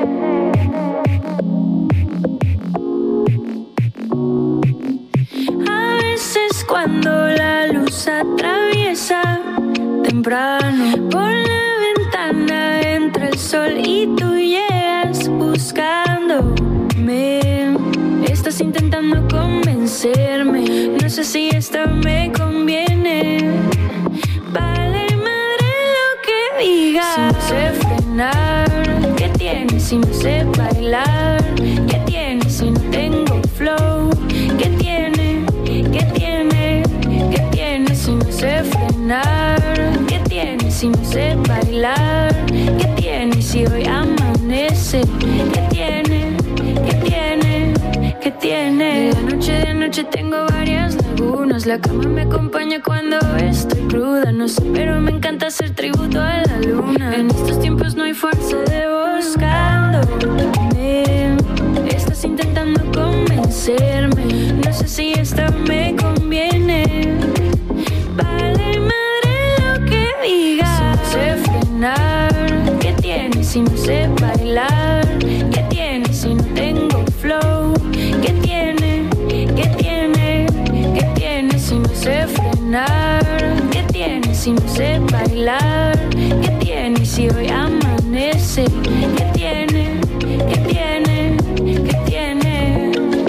A veces cuando la luz atraviesa temprano por la ventana entra el sol y tú llegas buscándome. Estás intentando convencerme, no sé si esto me conviene. Vale madre lo que digas. Si no sé frenar, ¿qué tiene si no sé bailar? ¿Qué tiene si no tengo flow? ¿Qué tiene? ¿Qué tiene? ¿Qué tiene si no sé frenar? ¿Qué tiene si no sé bailar? ¿Qué tiene si hoy amanece? ¿Qué tiene? ¿Qué tiene? ¿Qué tiene? De noche tengo varias lagunas. La cama me acompaña cuando estoy cruda. No sé, pero me encanta hacer tributo a la luna. En estos tiempos no hay fuerza de buscándome. Estás intentando convencerme, no sé si esto me conviene. Vale madre lo que digas. Si no sé frenar, ¿qué tiene si no sé bailar? ¿Qué tiene si no tengo flow? ¿Qué tiene? ¿Qué tiene? ¿Qué tiene si no sé frenar? ¿Qué tiene si no sé bailar? ¿Qué tiene si hoy amanece? ¿Qué tiene? ¿Qué tiene? ¿Qué tiene?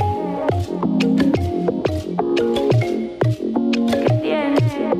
¿Qué tiene?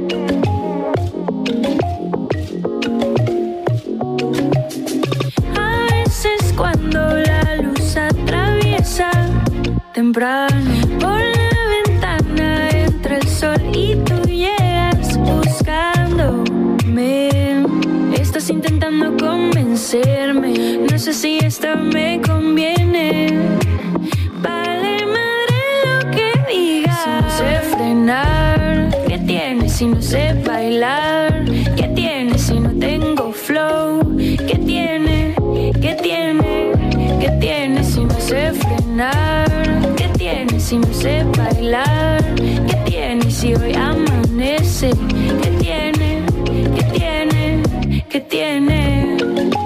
A veces cuando la luz atraviesa temprano por la ventana entra el sol y tú llegas buscándome. Estás intentando convencerme, no sé si esto me conviene. Vale madre lo que digas. Si no sé frenar, ¿qué tiene si no sé bailar? ¿Qué tiene si no tengo flow? ¿Qué tiene? ¿Qué tiene? ¿Qué tiene si no sé frenar? ¿Qué tiene si no sé bailar? ¿Qué tiene si hoy amanece? ¿Qué tiene? ¿Qué tiene? ¿Qué tiene?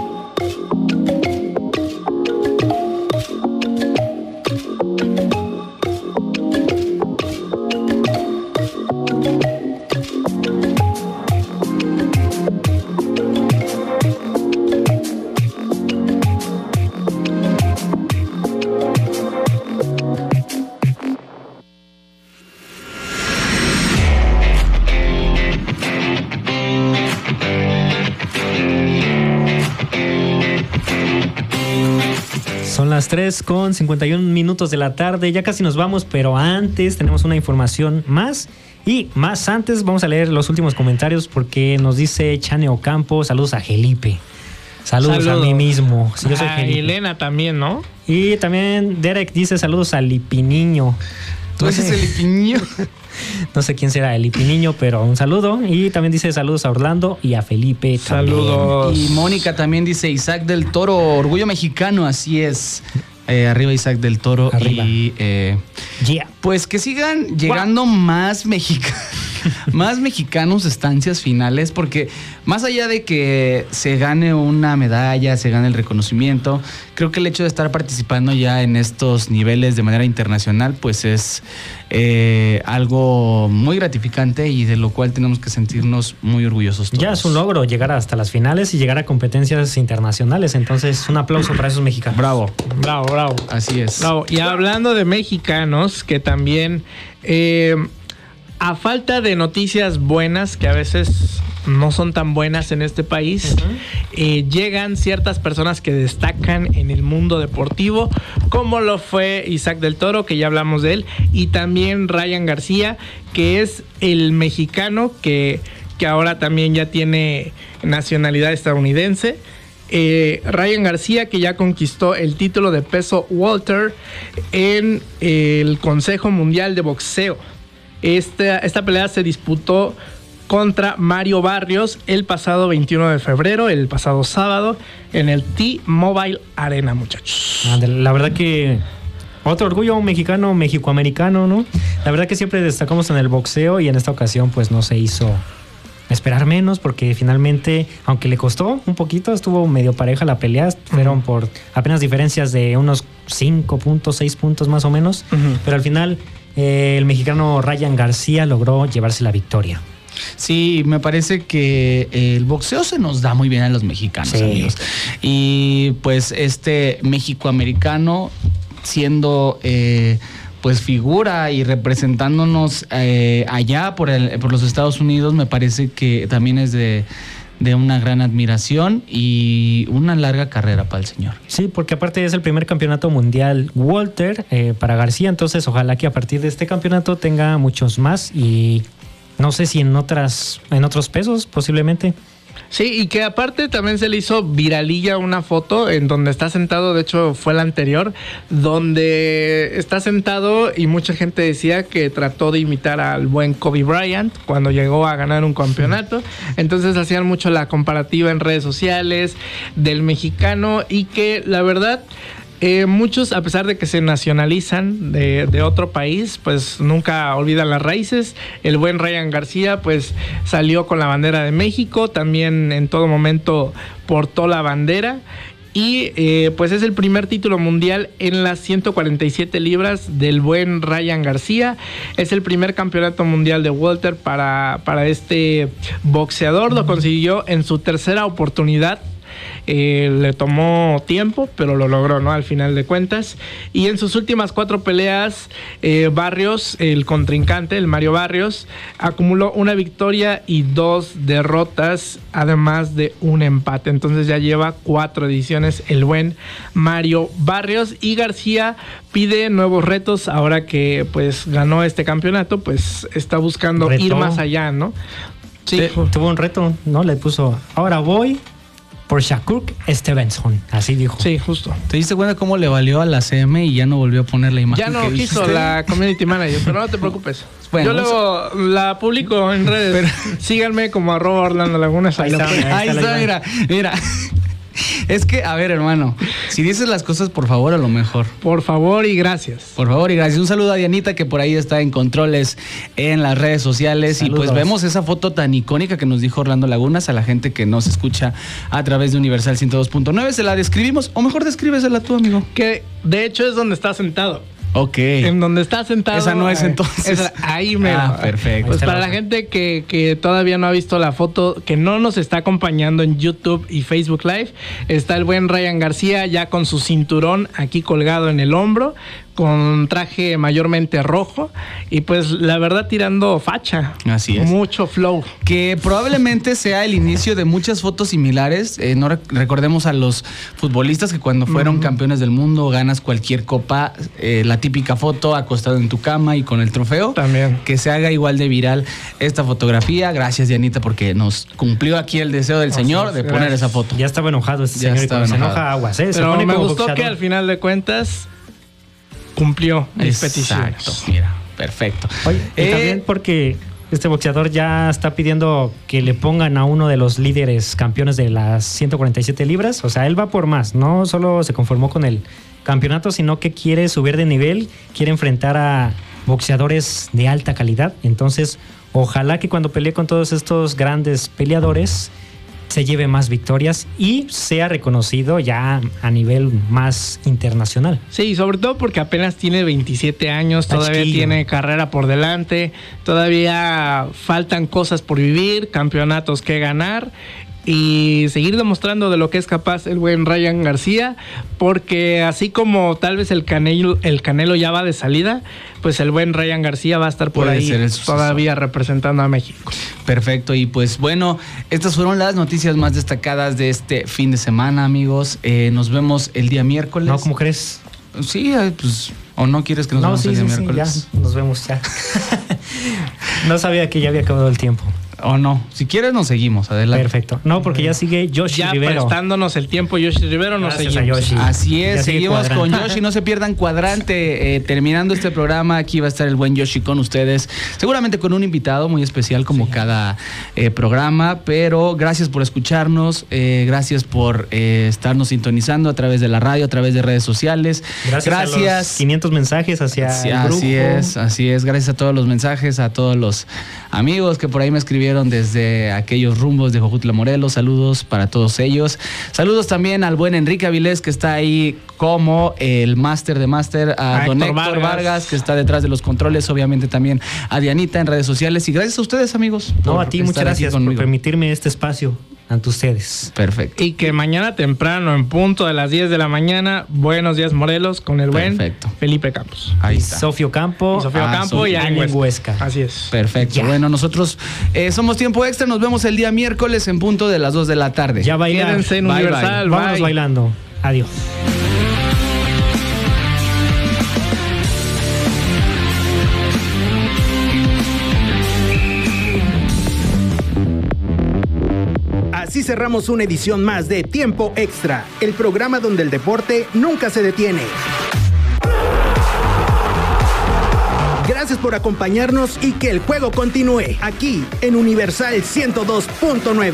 Son las 3:51 de la tarde, ya casi nos vamos, pero antes tenemos una información más. Y más antes vamos a leer los últimos comentarios porque nos dice Chane Ocampo, saludos a Felipe. Saludos a mí mismo. Sí, yo soy Felipe. Elena también, ¿no? Y también Derek dice saludos a Lipiniño. Tú dices el Ipiniño. No sé quién será el Ipiniño, pero un saludo. Y también dice saludos a Orlando y a Felipe. Saludos. Y Mónica también dice Isaac del Toro, orgullo mexicano, así es. Arriba Isaac del Toro. Arriba. Y pues que sigan llegando más mexicanos a estancias finales, porque más allá de que se gane una medalla, se gane el reconocimiento, creo que el hecho de estar participando ya en estos niveles de manera internacional pues es algo muy gratificante y de lo cual tenemos que sentirnos muy orgullosos todos. Ya es un logro llegar hasta las finales y llegar a competencias internacionales, entonces un aplauso para esos mexicanos. Bravo. Así es. Bravo. Y hablando de mexicanos, que también a falta de noticias buenas, que a veces no son tan buenas en este país, llegan ciertas personas que destacan en el mundo deportivo, como lo fue Isaac del Toro, que ya hablamos de él, y también Ryan García, que es el mexicano que ahora también ya tiene nacionalidad estadounidense. Ryan García, que ya conquistó el título de peso welter en el Consejo Mundial de Boxeo. Esta pelea se disputó contra Mario Barrios el pasado 21 de febrero, el pasado sábado, en el T-Mobile Arena, muchachos. La verdad que otro orgullo mexicano, mexicoamericano, ¿no? La verdad que siempre destacamos en el boxeo y en esta ocasión pues no se hizo esperar menos, porque finalmente, aunque le costó un poquito, estuvo medio pareja la pelea, fueron por apenas diferencias de unos 5 puntos, 6 puntos más o menos, pero al final el mexicano Ryan García logró llevarse la victoria. Sí, me parece que el boxeo se nos da muy bien a los mexicanos, amigos. Y pues este mexicoamericano siendo pues figura y representándonos allá por los Estados Unidos, me parece que también es de una gran admiración y una larga carrera para el señor. Sí, porque aparte es el primer campeonato mundial welter para García, entonces ojalá que a partir de este campeonato tenga muchos más y no sé si en otros pesos posiblemente. Sí, y que aparte también se le hizo viralilla una foto en donde está sentado, de hecho fue la anterior, donde está sentado y mucha gente decía que trató de imitar al buen Kobe Bryant cuando llegó a ganar un campeonato. Entonces hacían mucho la comparativa en redes sociales del mexicano y que la verdad muchos, a pesar de que se nacionalizan de otro país, pues nunca olvidan las raíces. El buen Ryan García pues salió con la bandera de México, también en todo momento portó la bandera y pues es el primer título mundial en las 147 libras del buen Ryan García. Es el primer campeonato mundial de welter para este boxeador, lo consiguió en su tercera oportunidad. Le tomó tiempo, pero lo logró, ¿no? Al final de cuentas. Y en sus últimas 4 peleas, Barrios, el contrincante, el Mario Barrios, acumuló una victoria y 2 derrotas, además de un empate. Entonces ya lleva 4 ediciones el buen Mario Barrios. Y García pide nuevos retos ahora que pues ganó este campeonato, pues está buscando ir más allá, ¿no? Sí, tuvo un reto, ¿no? Le puso, ahora voy por Shakur Stevenson, así dijo. Sí, justo. ¿Te diste cuenta cómo le valió a la CM y ya no volvió a poner la imagen? Ya no quiso la community manager, pero no te preocupes. Bueno, yo luego la publico en redes. Pero síganme como @OrlandoLagunas. Ahí está, mira. Es que, a ver, hermano, si dices las cosas, por favor, a lo mejor. Por favor y gracias. Por favor y gracias. Un saludo a Dianita, que por ahí está en controles en las redes sociales. Saludos. Y pues vemos esa foto tan icónica que nos dijo Orlando Lagunas. A la gente que nos escucha a través de Universal 102.9, se la describimos, o mejor descríbesela tú, amigo. Que de hecho es donde está sentado. Ok. En donde está sentado. Esa no es entonces. Ahí me. Perfecto. Pues para la gente que todavía no ha visto la foto, que no nos está acompañando en YouTube y Facebook Live, está el buen Ryan García ya con su cinturón aquí colgado en el hombro, con traje mayormente rojo y pues la verdad tirando facha. Así es. Mucho flow. Que probablemente sea el inicio de muchas fotos similares. No recordemos a los futbolistas que cuando fueron campeones del mundo, ganas cualquier copa, la típica foto acostado en tu cama y con el trofeo. También. Que se haga igual de viral esta fotografía. Gracias, Dianita, porque nos cumplió aquí el deseo del señor de poner esa foto. Ya estaba enojado este señor y cuando se enoja aguas. Pero me gustó que al final de cuentas cumplió mis peticiones. Mira. Perfecto. Oye, y también porque este boxeador ya está pidiendo que le pongan a uno de los líderes campeones de las 147 libras. O sea, él va por más. No solo se conformó con el campeonato, sino que quiere subir de nivel, quiere enfrentar a boxeadores de alta calidad. Entonces, ojalá que cuando pelee con todos estos grandes peleadores se lleve más victorias y sea reconocido ya a nivel más internacional. Sí, sobre todo porque apenas tiene 27 años, todavía tiene carrera por delante, todavía faltan cosas por vivir, campeonatos que ganar y seguir demostrando de lo que es capaz el buen Ryan García, porque así como tal vez el Canelo ya va de salida, pues el buen Ryan García va a estar por ahí todavía representando a México. Perfecto, y pues bueno, estas fueron las noticias más destacadas de este fin de semana, amigos. Nos vemos el día miércoles. No, ¿cómo crees? Sí, pues, ¿o no quieres que nos vemos el día miércoles? Sí, ya, nos vemos ya. No sabía que ya había acabado el tiempo. O no, si quieres nos seguimos, adelante. Perfecto. No, porque ya sigue Yoshi Rivero. Ya prestándonos el tiempo Yoshi Rivero, nos Gracias seguimos. a Yoshi. Así es, Ya seguimos sigue con Cuadrante. Yoshi, no se pierdan Cuadrante. Terminando este programa, aquí va a estar el buen Yoshi con ustedes, seguramente con un invitado muy especial como cada programa, pero gracias por escucharnos, gracias por estarnos sintonizando a través de la radio, a través de redes sociales. Gracias. A los 500 mensajes hacia el grupo. Así es, gracias a todos los mensajes, a todos los amigos que por ahí me escribieron desde aquellos rumbos de Jojutla, Morelos. Saludos para todos ellos. Saludos también al buen Enrique Avilés, que está ahí como el máster de máster, a don Héctor Vargas, que está detrás de los controles, obviamente también a Dianita en redes sociales. Y gracias a ustedes, amigos. No, a ti, muchas gracias por permitirme este espacio ante ustedes. Perfecto. Y que mañana temprano, en punto de las 10 de la mañana, Buenos Días Morelos, con el buen Felipe Campos. Ahí está. Sofio Campo. Y Allen Huesca. Así es. Perfecto. Ya. Bueno, nosotros somos Tiempo Extra. Nos vemos el día miércoles en punto de las 2 de la tarde. Ya bailar. Quédense en Bye, Universal. bye. Vámonos bailando. Adiós. Así cerramos una edición más de Tiempo Extra, el programa donde el deporte nunca se detiene. Gracias por acompañarnos y que el juego continúe aquí en Universal 102.9.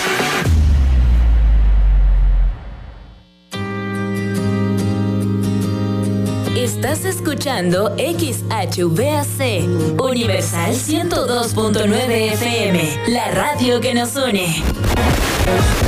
Estás escuchando XHVAC, Universal 102.9 FM, la radio que nos une.